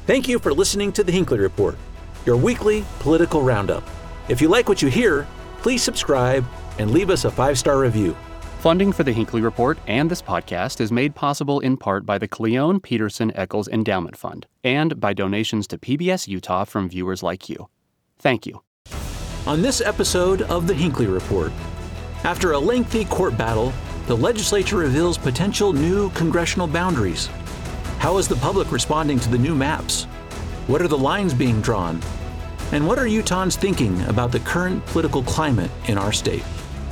Thank you for listening to the Hinckley Report, your weekly political roundup. If you like what you hear, please subscribe and leave us a 5-star review. Funding for the Hinckley Report and this podcast is made possible in part by the Cleone Peterson Eccles Endowment Fund and by donations to PBS Utah from viewers like you. Thank you. On this episode of the Hinckley Report, after a lengthy court battle, the legislature reveals potential new congressional boundaries. How is the public responding to the new maps? What are the lines being drawn? And what are Utahns thinking about the current political climate in our state?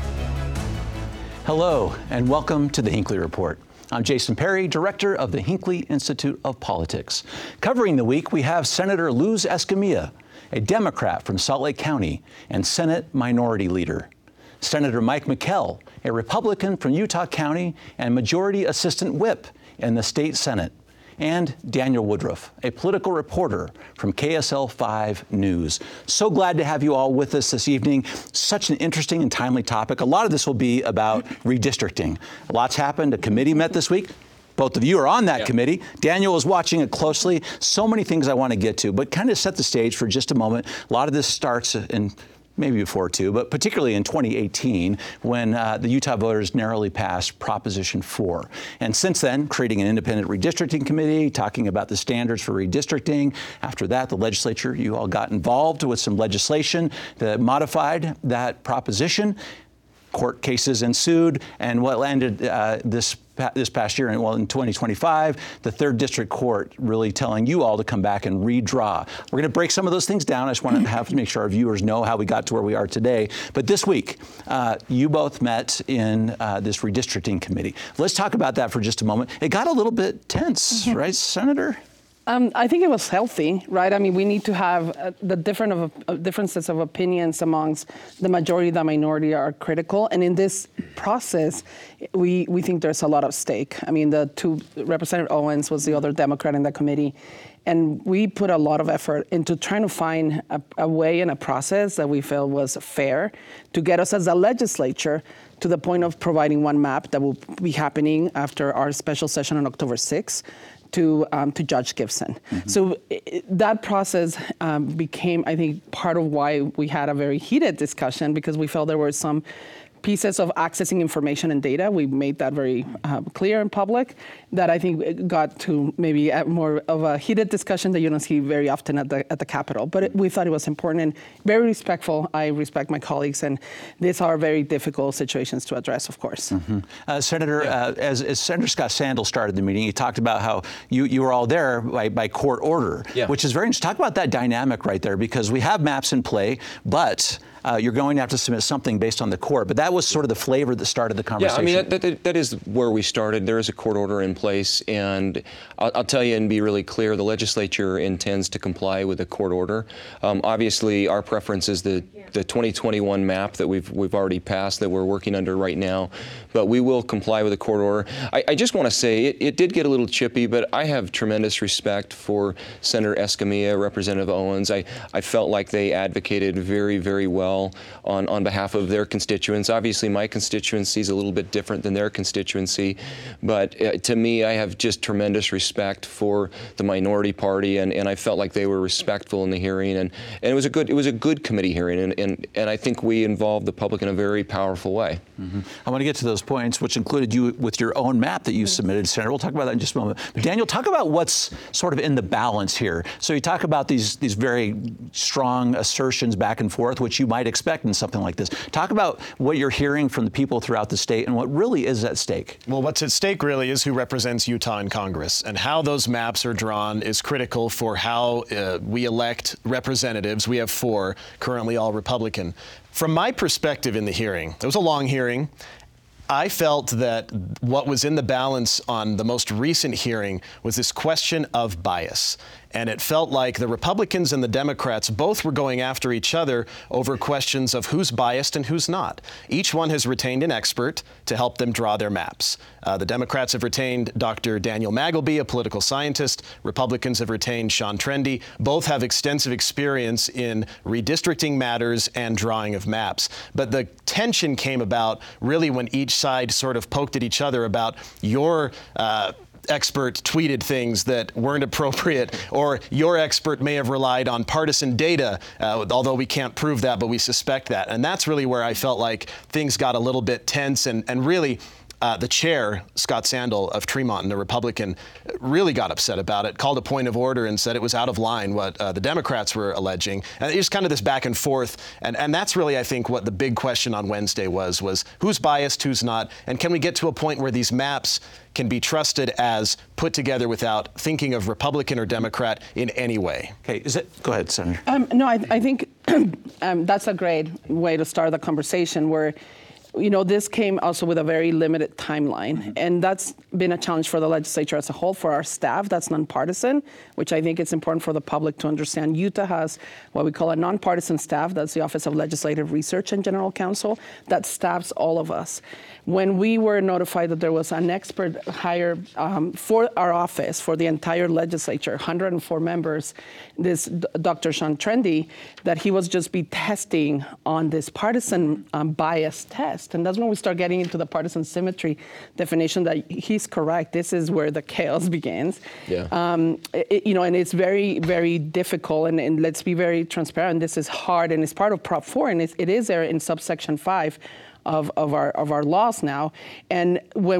Hello, and welcome to the Hinckley Report. I'm Jason Perry, director of the Hinckley Institute of Politics. Covering the week, we have Senator Luz Escamilla, a Democrat from Salt Lake County and Senate Minority Leader. Senator Mike McKell, a Republican from Utah County and Majority Assistant Whip in the State Senate. And Daniel Woodruff, a political reporter from KSL 5 News. So glad to have you all with us this evening. Such an interesting and timely topic. A lot of this will be about redistricting. A lot's happened. A committee met this week. Both of you are on that committee. Daniel is watching it closely. So many things I want to get to, but kind of set the stage for just a moment. A lot of this starts in maybe before too, but particularly in 2018 when the Utah voters narrowly passed Proposition 4. And since then, creating an independent redistricting committee, talking about the standards for redistricting. After that, the legislature, you all got involved with some legislation that modified that proposition. Court cases ensued, and what landed this past year, in 2025, the 3rd District Court really telling you all to come back and redraw. We're going to break some of those things down. I just want to make sure our viewers know how we got to where we are today. But this week, you both met in this redistricting committee. Let's talk about that for just a moment. It got a little bit tense, right, Senator? I think it was healthy, right? I mean, we need to have the differences of opinions amongst the majority and the minority are critical. And in this process, we think there's a lot at stake. I mean, Representative Owens was the other Democrat in the committee. And we put a lot of effort into trying to find a way and a process that we felt was fair to get us as a legislature to the point of providing one map that will be happening after our special session on October 6th. To Judge Gibson. Mm-hmm. So that process became, I think, part of why we had a very heated discussion, because we felt there were some pieces of accessing information and data. We made that very clear in public, that I think got to maybe more of a heated discussion that you don't see very often at the Capitol. But we thought it was important and very respectful. I respect my colleagues, and these are very difficult situations to address, of course. Mm-hmm. Senator, as Senator Scott Sandell started the meeting, he talked about how you were all there by court order, which is very interesting. Talk about that dynamic right there, because we have maps in play, but you're going to have to submit something based on the court. But that was sort of the flavor that started the conversation. Yeah, I mean, that is where we started. There is a court order in place, and I'll tell you and be really clear, the legislature intends to comply with the court order. Obviously, our preference is the 2021 map that we've already passed, that we're working under right now, but we will comply with the court order. I just want to say, it did get a little chippy, but I have tremendous respect for Senator Escamilla, Representative Owens. I felt like they advocated very, very well on behalf of their constituents. Obviously, my constituency is a little bit different than their constituency, but to me, I have just tremendous respect for the minority party, and I felt like they were respectful in the hearing, and it was a good committee hearing, and I think we involved the public in a very powerful way. Mm-hmm. I want to get to those points, which included you with your own map that you submitted, Senator. We'll talk about that in just a moment. But Daniel, talk about what's sort of in the balance here. So you talk about these very strong assertions back and forth, which you might expect in something like this. Talk about what you're hearing from the people throughout the state and what really is at stake. Well, what's at stake really is who represents Utah in Congress, and how those maps are drawn is critical for how we elect representatives. We have 4, currently all Republican. From my perspective in the hearing, it was a long hearing. I felt that what was in the balance on the most recent hearing was this question of bias. And it felt like the Republicans and the Democrats both were going after each other over questions of who's biased and who's not. Each one has retained an expert to help them draw their maps. The Democrats have retained Dr. Daniel Magleby, a political scientist. Republicans have retained Sean Trendy. Both have extensive experience in redistricting matters and drawing of maps. But the tension came about really when each side sort of poked at each other about your expert tweeted things that weren't appropriate, or your expert may have relied on partisan data, although we can't prove that, but we suspect that. And that's really where I felt like things got a little bit tense, and really the chair, Scott Sandell of Tremont, the Republican, really got upset about it, called a point of order and said it was out of line what the Democrats were alleging. And it was kind of this back and forth. And that's really, I think, what the big question on Wednesday was who's biased, who's not, and can we get to a point where these maps can be trusted as put together without thinking of Republican or Democrat in any way? Okay, go ahead, Senator. No, I think that's a great way to start the conversation where, you know, this came also with a very limited timeline, and that's been a challenge for the legislature as a whole, for our staff that's nonpartisan, which I think it's important for the public to understand. Utah has what we call a nonpartisan staff. That's the Office of Legislative Research and General Counsel that staffs all of us. When we were notified that there was an expert hired for our office, for the entire legislature, 104 members, this Dr. Sean Trendy, that he was just be testing on this partisan bias test. And that's when we start getting into the partisan symmetry definition that he's correct. This is where the chaos begins. Yeah. You know, and it's very, very difficult. And let's be very transparent. This is hard, and it's part of Prop 4, and it is there in subsection 5 of our laws now. And when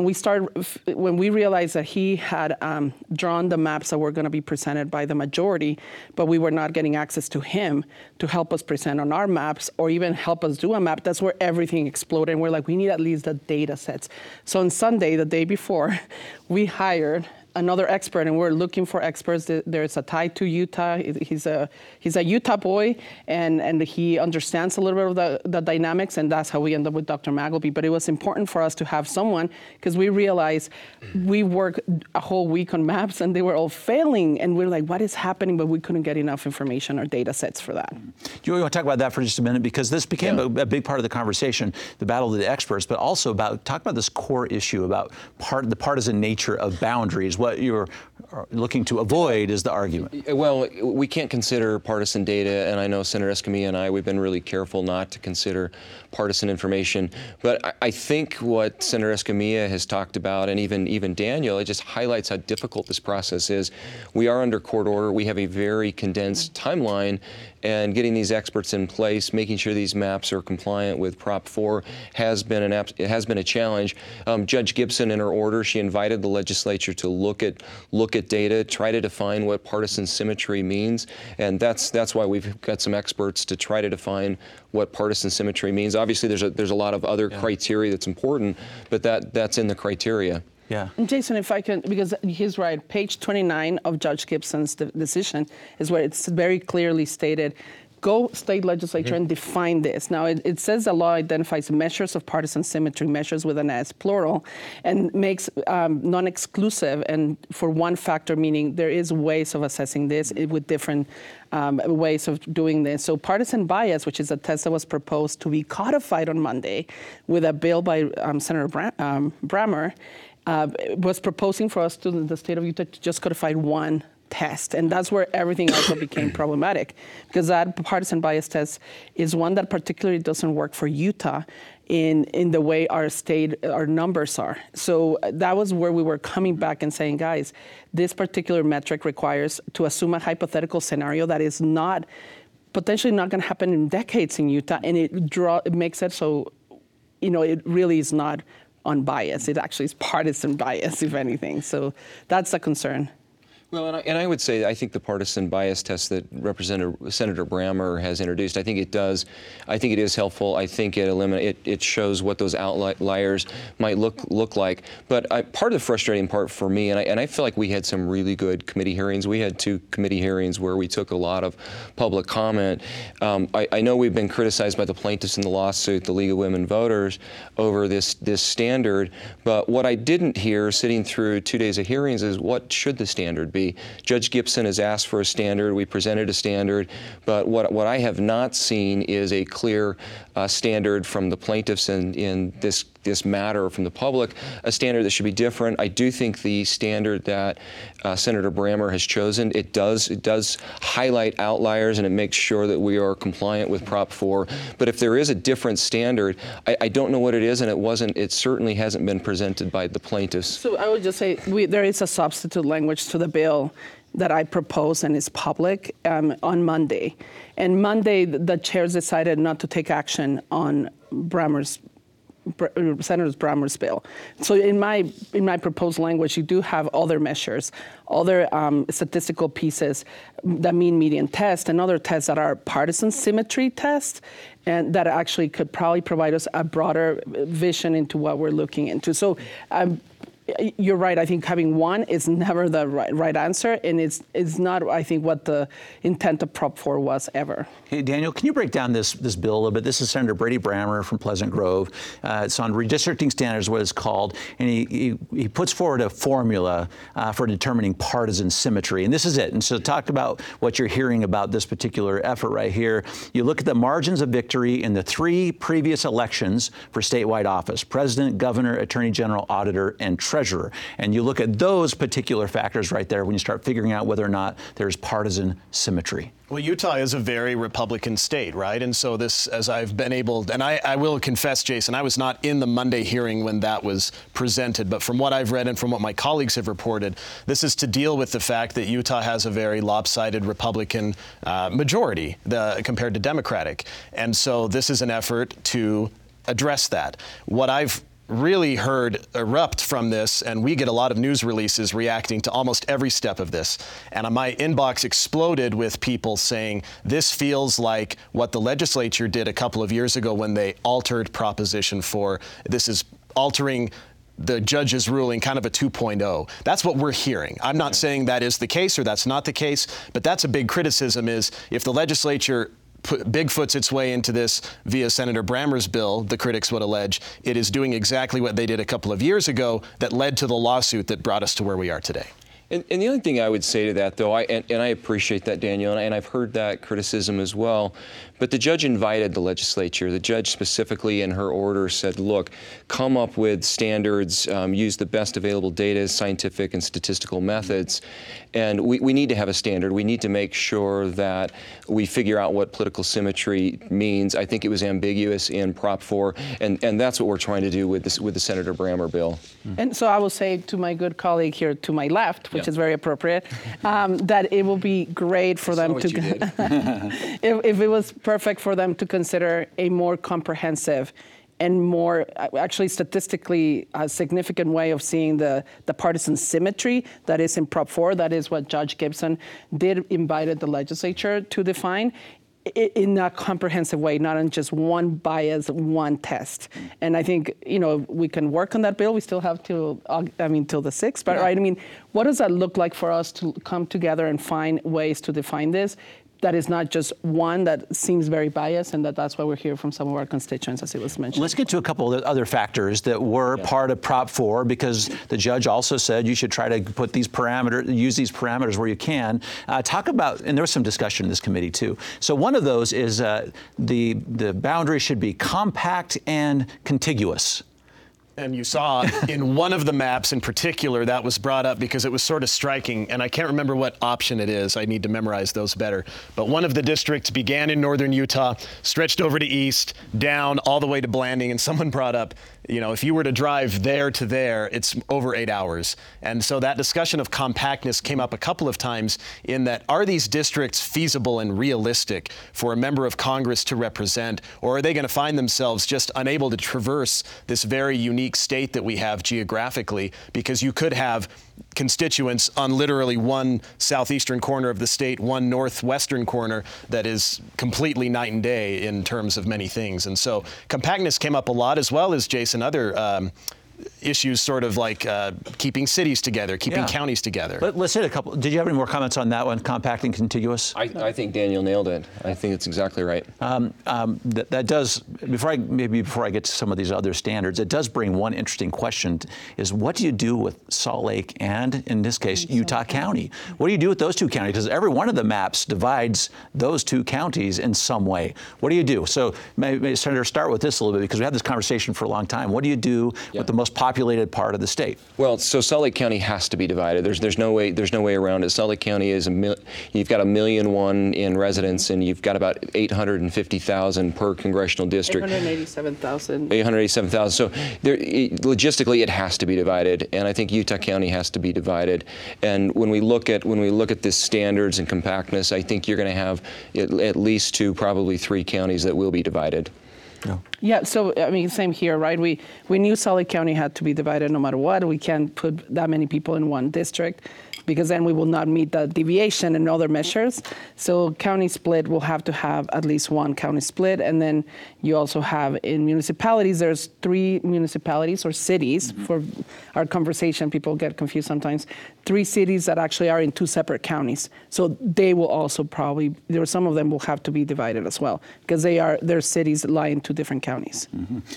we realized that he had drawn the maps that were going to be presented by the majority, but we were not getting access to him to help us present on our maps or even help us do a map, that's where everything exploded. And we're like, we need at least the data sets. So on Sunday, the day before, we hired another expert, and we're looking for experts. There's a tie to Utah. He's a Utah boy, and he understands a little bit of the dynamics, and that's how we end up with Dr. Magleby. But it was important for us to have someone, because we realized we worked a whole week on maps, and they were all failing, and we're like, what is happening? But we couldn't get enough information or data sets for that. Do you want to talk about that for just a minute? Because this became a big part of the conversation, the battle of the experts, but also talk about this core issue about the partisan nature of boundaries. What you're looking to avoid is the argument. Well, we can't consider partisan data, and I know Senator Escamilla and we've been really careful not to consider partisan information. But I think what Senator Escamilla has talked about, and even Daniel, it just highlights how difficult this process is. We are under court order. We have a very condensed timeline, and getting these experts in place, making sure these maps are compliant with Prop 4 has been a challenge. Judge Gibson, in her order, she invited the legislature to look at data, try to define what partisan symmetry means, and that's why we've got some experts to try to define what partisan symmetry means. Obviously, there's a lot of other criteria that's important, but that's in the criteria. Yeah. And Jason, if I can, because he's right, page 29 of Judge Gibson's decision is where it's very clearly stated, go state legislature and define this. Now, it says the law identifies measures of partisan symmetry, measures with an S, plural, and makes non-exclusive, and for one factor, meaning there is ways of assessing this with different ways of doing this. So partisan bias, which is a test that was proposed to be codified on Monday with a bill by Senator Brammer, was proposing for us to the state of Utah to just codify one test, and that's where everything also became problematic, because that partisan bias test is one that particularly doesn't work for Utah in the way our numbers are. So that was where we were coming back and saying, guys, this particular metric requires to assume a hypothetical scenario that is potentially not going to happen in decades in Utah, and it makes it so, it really is not unbiased. It actually is partisan bias, if anything. So that's a concern. Well, and I would say I think the partisan bias test that Senator Brammer has introduced, I think it is helpful. I think it shows what those outliers might look like. But part of the frustrating part for me, and I feel like we had some really good committee hearings. We had 2 committee hearings where we took a lot of public comment. I know we've been criticized by the plaintiffs in the lawsuit, the League of Women Voters, over this standard. But what I didn't hear sitting through 2 days of hearings is what should the standard be. Judge Gibson has asked for a standard. We presented a standard, but what I have not seen is a clear standard from the plaintiffs in this this matter from the public, a standard that should be different. I do think the standard that Senator Brammer has chosen, it does highlight outliers, and it makes sure that we are compliant with Prop 4. But if there is a different standard, I don't know what it is, and it certainly hasn't been presented by the plaintiffs. So I would just say there is a substitute language to the bill that I proposed and is public on Monday. And Monday, the chairs decided not to take action on Senator Brammer's bill. So in my proposed language, you do have other measures, other statistical pieces, the mean median test, and other tests that are partisan symmetry tests, and that actually could probably provide us a broader vision into what we're looking into. So you're right. I think having one is never the right answer, and it's not, I think, what the intent of Prop 4 was ever. Hey, Daniel, can you break down this bill a little bit? This is Senator Brady Brammer from Pleasant Grove. It's on redistricting standards, what it's called, and he puts forward a formula for determining partisan symmetry, and this is it. And so talk about what you're hearing about this particular effort right here. You look at the margins of victory in the 3 previous elections for statewide office: president, governor, attorney general, auditor, and treasurer. And you look at those particular factors right there when you start figuring out whether or not there's partisan symmetry. Well, Utah is a very Republican state, right? And so this, as I've been able, and I will confess, Jason, I was not in the Monday hearing when that was presented, but from what I've read and from what my colleagues have reported, this is to deal with the fact that Utah has a very lopsided Republican majority compared to Democratic. And so this is an effort to address that. What I've really heard erupt from this, and we get a lot of news releases reacting to almost every step of this. And my inbox exploded with people saying this feels like what the legislature did a couple of years ago when they altered Proposition 4. This is altering the judge's ruling, kind of a 2.0. That's what we're hearing. I'm not saying that is the case or that's not the case, but that's a big criticism, is if the legislature Bigfoot's its way into this via Senator Brammer's bill, the critics would allege, it is doing exactly what they did a couple of years ago that led to the lawsuit that brought us to where we are today. And the only thing I would say to that, though, and I appreciate that, Daniel, and I've heard that criticism as well, but the judge invited the legislature. The judge specifically in her order said, look, come up with standards, use the best available data, scientific and statistical methods, and we need to have a standard. We need to make sure that we figure out what political symmetry means. I think it was ambiguous in Prop 4, and that's what we're trying to do with the Senator Brammer bill. And so I will say to my good colleague here to my left, which is very appropriate, that it will be great for them to, if it was perfect for them to consider a more comprehensive and more actually statistically significant way of seeing the partisan symmetry that is in Prop 4. That is what Judge Gibson invited the legislature to define in a comprehensive way, not in just one bias, one test. And I think, we can work on that bill. We still have till the 6th, but right, what does that look like for us to come together and find ways to define this? That is not just one that seems very biased, and that's why we're here from some of our constituents, as it was mentioned. Let's get to a couple of other factors that were part of Prop 4, because the judge also said you should try to put these parameters, use these parameters where you can. Talk about, and there was some discussion in this committee too. So one of those is the boundary should be compact and contiguous. And you saw in one of the maps in particular that was brought up because it was sort of striking, and I can't remember what option it is. I need to memorize those better. But one of the districts began in northern Utah, stretched over to east, down all the way to Blanding, and someone brought up, if you were to drive there to there, it's over 8 hours. And so that discussion of compactness came up a couple of times in that, are these districts feasible and realistic for a member of Congress to represent, or are they going to find themselves just unable to traverse this very unique state that we have geographically? Because you could have constituents on literally one southeastern corner of the state, one northwestern corner that is completely night and day in terms of many things. And so compactness came up a lot, as well as, Jason, other issues sort of like keeping cities together, keeping counties together. But let's hit a couple. Did you have any more comments on that one, compact and contiguous? I think Daniel nailed it. I think it's exactly right. That does, before I get to some of these other standards, it does bring one interesting question, is what do you do with Salt Lake and, in this case, Utah County? What do you do with those two counties? Because every one of the maps divides those two counties in some way. What do you do? So, maybe Senator, start with this a little bit, because we had this conversation for a long time. What do you do with the most populated part of the state? Well, so Salt Lake County has to be divided. There's no way around it. Salt Lake County is you've got 1,000,001 in residents, and you've got about 850,000 per congressional district. 887,000. 887,000. So logistically, it has to be divided, and I think Utah County has to be divided. And when we look at this standards and compactness, I think you're going to have at least 2, probably 3 counties that will be divided. Yeah, so I mean, same here, right? We knew Salt Lake County had to be divided no matter what. We can't put that many people in one district, because then we will not meet the deviation and other measures. So county split will have to have at least one county split. And then you also have in municipalities, there's 3 municipalities or cities. For our conversation, people get confused sometimes. 3 cities that actually are in 2 separate counties. So they will also probably, some of them will have to be divided as well, because their cities lie in 2 different counties.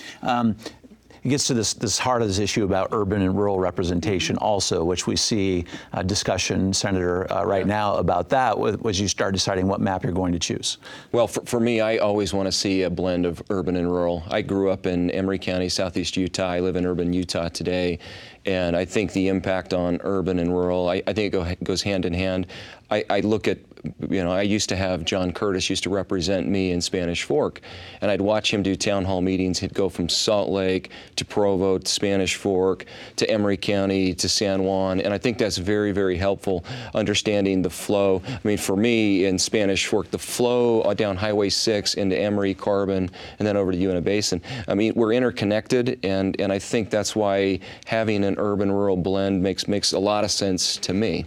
It gets to this heart of this issue about urban and rural representation also, which we see discussion, Senator, right now about that as you start deciding what map you're going to choose. Well, for me, I always want to see a blend of urban and rural. I grew up in Emory County, southeast Utah. I live in urban Utah today. And I think the impact on urban and rural, I think it goes hand in hand. I look at, I used to have John Curtis used to represent me in Spanish Fork, and I'd watch him do town hall meetings. He'd go from Salt Lake to Provo to Spanish Fork to Emory County to San Juan, and I think that's very, very helpful, understanding the flow. I mean, for me in Spanish Fork, the flow down Highway 6 into Emory, Carbon, and then over to Uinta Basin. I mean, we're interconnected, and I think that's why having an urban-rural blend makes a lot of sense to me.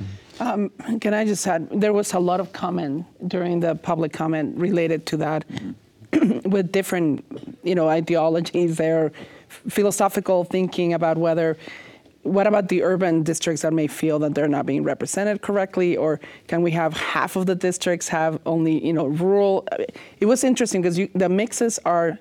Can I just add, there was a lot of comment during the public comment related to that with different, ideologies there, philosophical thinking about what about the urban districts that may feel that they're not being represented correctly, or can we have half of the districts have only, rural? It was interesting because the mixes are,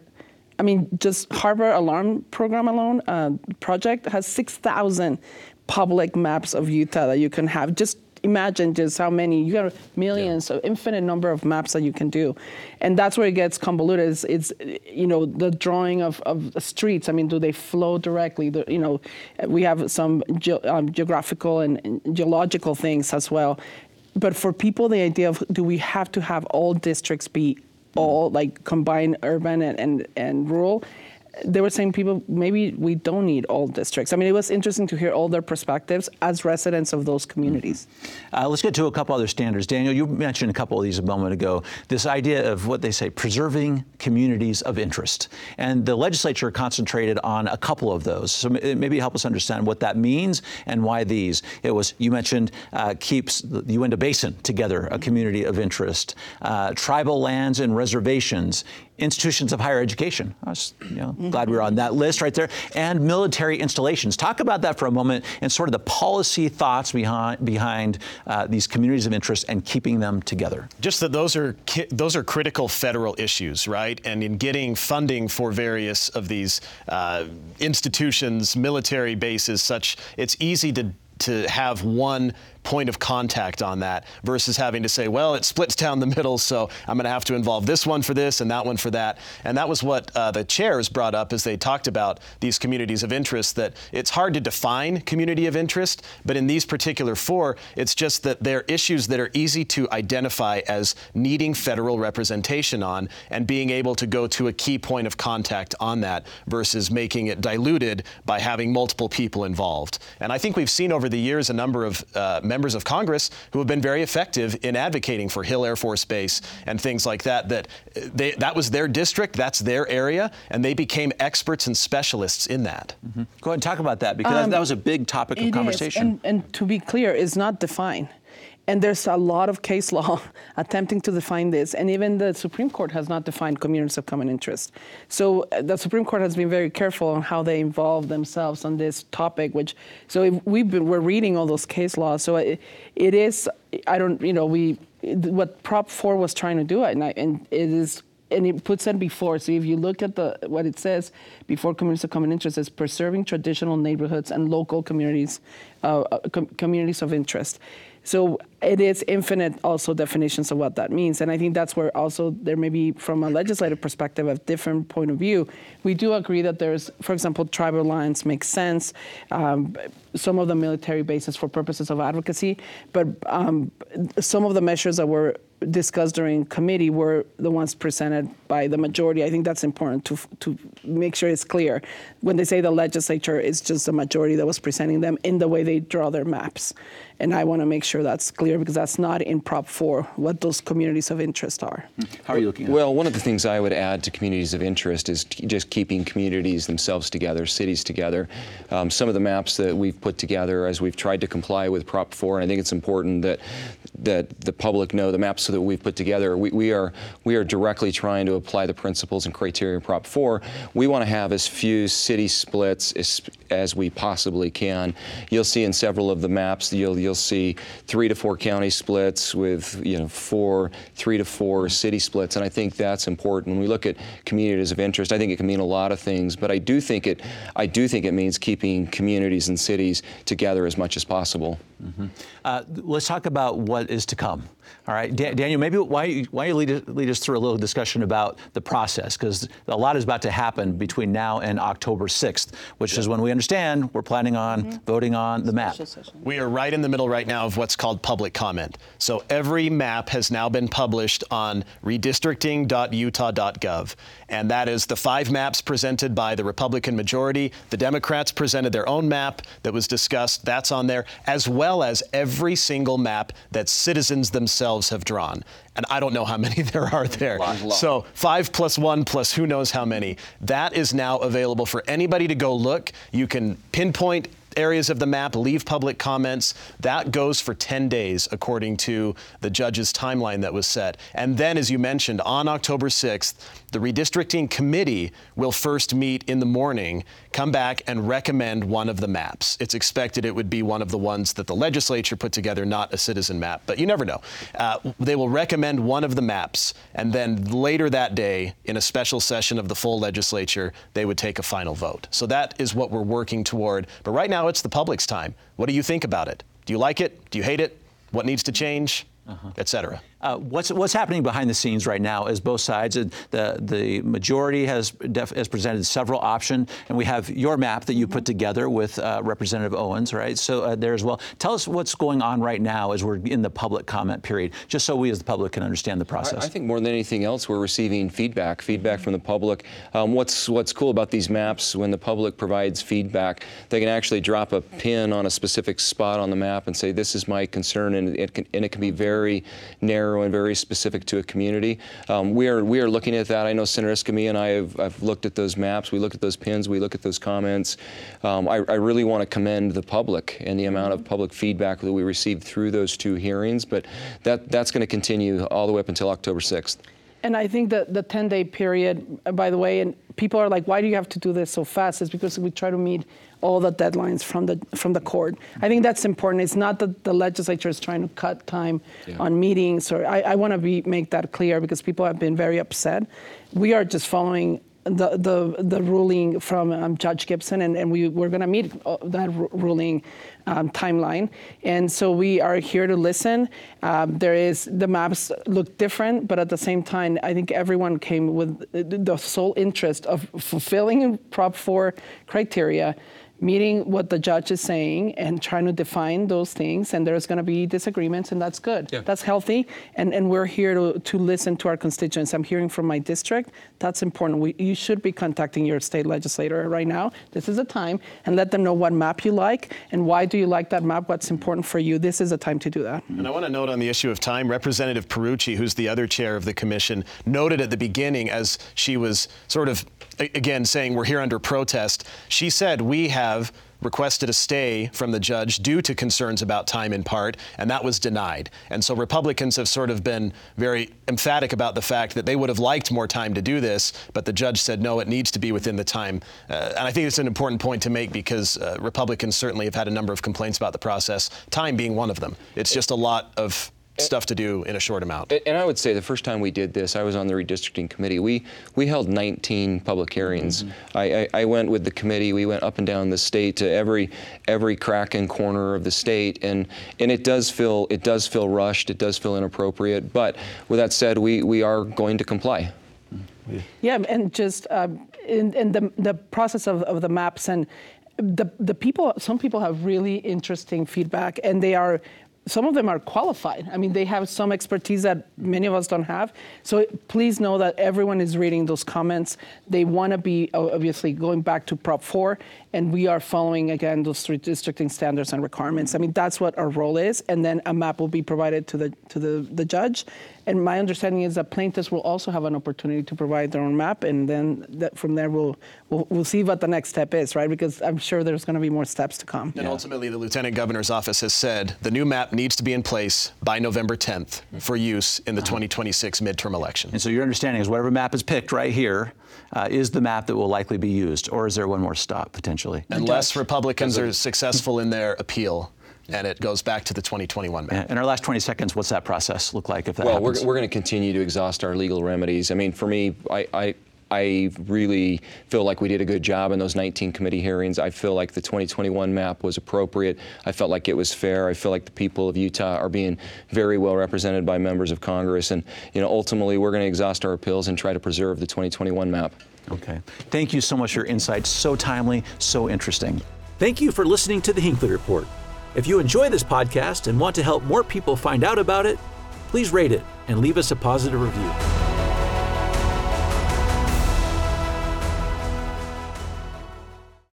just Harbor Alarm Program alone, project has 6,000 public maps of Utah that you can have. Just imagine just how many, you got millions, of infinite number of maps that you can do. And that's where it gets convoluted. It's the drawing of streets. Do they flow directly? We have some geographical and geological things as well. But for people, the idea of, do we have to have all districts be all like combined urban and rural? They were saying maybe we don't need all districts. It was interesting to hear all their perspectives as residents of those communities. Let's get to a couple other standards. Daniel, you mentioned a couple of these a moment ago. This idea of what they say, preserving communities of interest. And the legislature concentrated on a couple of those. So maybe help us understand what that means and why these. You mentioned keeps the Uinta Basin together, a community of interest. Tribal lands and reservations. Institutions of higher education. I was glad we were on that list right there. And military installations. Talk about that for a moment and sort of the policy thoughts behind these communities of interest and keeping them together. Just that those are critical federal issues, right? And in getting funding for various of these institutions, military bases, it's easy to have one point of contact on that versus having to say, well, it splits down the middle, so I'm going to have to involve this one for this and that one for that. And that was what the chairs brought up as they talked about these communities of interest, that it's hard to define community of interest, but in these particular 4, it's just that they're issues that are easy to identify as needing federal representation on and being able to go to a key point of contact on that versus making it diluted by having multiple people involved. And I think we've seen over the years a number of members of Congress who have been very effective in advocating for Hill Air Force Base and things like that, that was their district, that's their area, and they became experts and specialists in that. Mm-hmm. Go ahead and talk about that, because that was a big topic of conversation. And to be clear, it's not defined. And there's a lot of case law attempting to define this. And even the Supreme Court has not defined communities of common interest. So the Supreme Court has been very careful on how they involve themselves on this topic, we're reading all those case laws. So it is, what Prop 4 was trying to do, and it puts it before. So if you look at what it says before communities of common interest, is preserving traditional neighborhoods and local communities, communities of interest. So it is infinite also definitions of what that means. And I think that's where also there may be, from a legislative perspective, a different point of view. We do agree that there's, for example, tribal lines make sense, some of the military bases for purposes of advocacy, but some of the measures that were discussed during committee were the ones presented by the majority. I think that's important to make sure it's clear. When they say the legislature, it's just the majority that was presenting them in the way they draw their maps. And I want to make sure that's clear, because that's not in Prop 4 what those communities of interest are. How are you looking at it? Well, one of the things I would add to communities of interest is just keeping communities themselves together, cities together. Some of the maps that we've put together as we've tried to comply with Prop 4, and I think it's important that the public know the maps that we've put together, we are directly trying to apply the principles and criteria of Prop 4. We want to have as few city splits as we possibly can. You'll see in several of the maps, you'll see 3 to 4 county splits with 3 to 4 city splits, and I think that's important. When we look at communities of interest, I think it can mean a lot of things, but I do think it means keeping communities and cities together as much as possible. Mm-hmm. Let's talk about what is to come. All right, Daniel, maybe why you lead us through a little discussion about the process, because a lot is about to happen between now and October 6th, which is when we understand we're planning on voting on the map. We are right in the middle right now of what's called public comment. So every map has now been published on redistricting.utah.gov. And that is the 5 maps presented by the Republican majority. The Democrats presented their own map that was discussed. That's on there, as well as every single map that citizens themselves have drawn. And I don't know how many there are there. So 5 plus 1 plus who knows how many. That is now available for anybody to go look. You can pinpoint areas of the map, leave public comments. That goes for 10 days, according to the judge's timeline that was set. And then, as you mentioned, on October 6th, the redistricting committee will first meet in the morning, come back and recommend one of the maps. It's expected it would be one of the ones that the legislature put together, not a citizen map, but you never know. They will recommend one of the maps, and then later that day, in a special session of the full legislature, they would take a final vote. So that is what we're working toward. But right now, it's the public's time. What do you think about it? Do you like it? Do you hate it? What needs to change? Et cetera. What's happening behind the scenes right now is both sides. The majority has presented several options, and we have your map that you put together with Representative Owens, right? So there as well. Tell us what's going on right now as we're in the public comment period, just so we as the public can understand the process. I think more than anything else, we're receiving feedback from the public. What's cool about these maps, when the public provides feedback, they can actually drop a pin on a specific spot on the map and say, this is my concern, and it can be very narrow and very specific to a community. We are looking at that. I know Senator Escamilla and I have looked at those maps. We look at those pins. We look at those comments. I really want to commend the public and the amount of public feedback that we received through those 2 hearings. But that's going to continue all the way up until October 6th. And I think that the 10-day period, by the way, and people are like, why do you have to do this so fast? It's because we try to meet all the deadlines from the court. I think that's important. It's not that the legislature is trying to cut time on meetings, or I want to make that clear, because people have been very upset. We are just following the ruling from Judge Gibson, and we're going to meet that ruling timeline. And so we are here to listen. The maps look different, but at the same time, I think everyone came with the sole interest of fulfilling Prop 4 criteria, meeting what the judge is saying and trying to define those things. And there's going to be disagreements, and that's good. Yeah. That's healthy. And we're here to listen to our constituents. I'm hearing from my district. That's important. You should be contacting your state legislator right now. This is a time, and let them know what map you like and why do you like that map, what's important for you. This is a time to do that. And I want to note on the issue of time, Representative Perucci, who's the other chair of the commission, noted at the beginning, as she was sort of, again, saying we're here under protest, she said we have have requested a stay from the judge due to concerns about time in part, and that was denied. And so Republicans have sort of been very emphatic about the fact that they would have liked more time to do this, but the judge said, no, it needs to be within the time. And I think it's an important point to make because Republicans certainly have had a number of complaints about the process, time being one of them. It's just a lot of stuff to do in a short amount. And I would say the first time we did this, I was on the redistricting committee. We held 19 public hearings. I went with the committee. We went up and down the state to every crack and corner of the state, and it does feel rushed. It does feel inappropriate. But with that said, we are going to comply. Yeah, and just in the process of the maps and the people, some people have really interesting feedback, and some of them are qualified. I mean, they have some expertise that many of us don't have. So please know that everyone is reading those comments. They want to be obviously going back to Prop 4, and we are following, again, those redistricting standards and requirements. I mean, that's what our role is, and then a map will be provided to the judge. And my understanding is that plaintiffs will also have an opportunity to provide their own map, and then from there we'll see what the next step is, right? Because I'm sure there's going to be more steps to come. And ultimately, the Lieutenant Governor's office has said the new map needs to be in place by November 10th for use in the 2026 midterm election. And so your understanding is whatever map is picked right here is the map that will likely be used, or is there one more stop potentially? Unless Republicans are successful in their appeal, and it goes back to the 2021 map. In our last 20 seconds, what's that process look like if that happens? Well, we're going to continue to exhaust our legal remedies. I mean, for me, I really feel like we did a good job in those 19 committee hearings. I feel like the 2021 map was appropriate. I felt like it was fair. I feel like the people of Utah are being very well represented by members of Congress. And, ultimately, we're going to exhaust our appeals and try to preserve the 2021 map. Okay. Thank you so much for your insights. So timely, so interesting. Thank you for listening to the Hinckley Report. If you enjoy this podcast and want to help more people find out about it, please rate it and leave us a positive review.